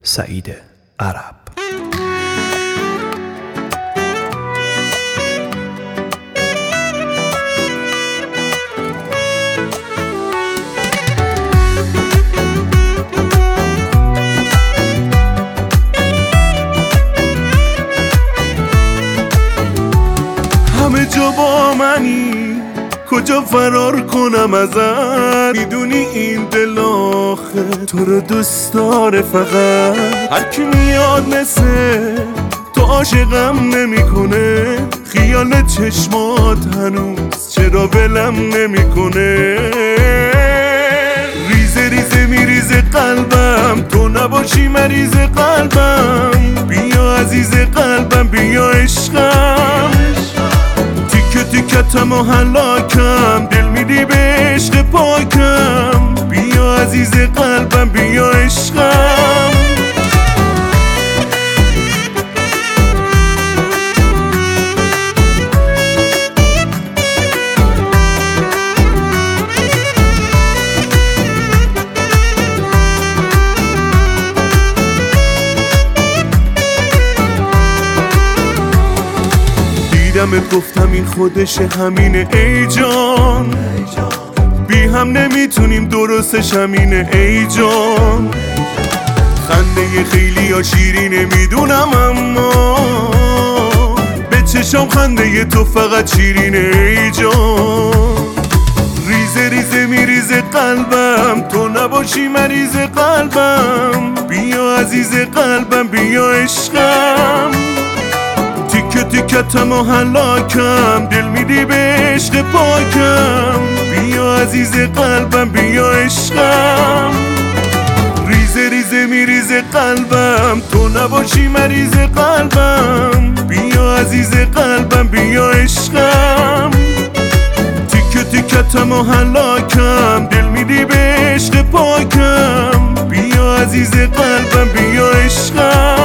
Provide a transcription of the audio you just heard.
سعید عرب. همه جا با منی، کجا فرار کنم ازت؟ میدونی این دل آخه تو رو دوست داره، فقط هر کی میاد مثل تو عاشقم نمیکنه. خیال چشمات هنوز چرا ولم نمیکنه؟ ریزه ریزه میریزه قلبم، تو نباشی مریض قلبم. بیا عزیز قلبم، بیا عشقم، تیکه تیکتم و هلاکم، دل میدی به عشق پاکم. بیا عزیز قلبم، بیا عشقم. دیدمت گفتم این خودشه، همینه ای جان. بی هم نمیتونیم درستش همینه ای جان. خنده خیلی یا شیرینه میدونم، اما به چشام خنده تو فقط شیرینه ای جان. ریزه ریزه میریزه قلبم، تو نباشی مریض قلبم. بیا عزیز قلبم، بیا عشقم، تیکه تیکتم و هلاکم، دل میدی به عشق پاکم. بیا عزیز قلبم، بیا عشقم. ریزه ریزه میریزه قلبم، تو نباشی مریض قلبم. بیا عزیز قلبم، بیا عشقم، تیکه تیکتم و هلاکم، دل میدی به عشق پاکم. بیا عزیز قلبم، بیا عشقم.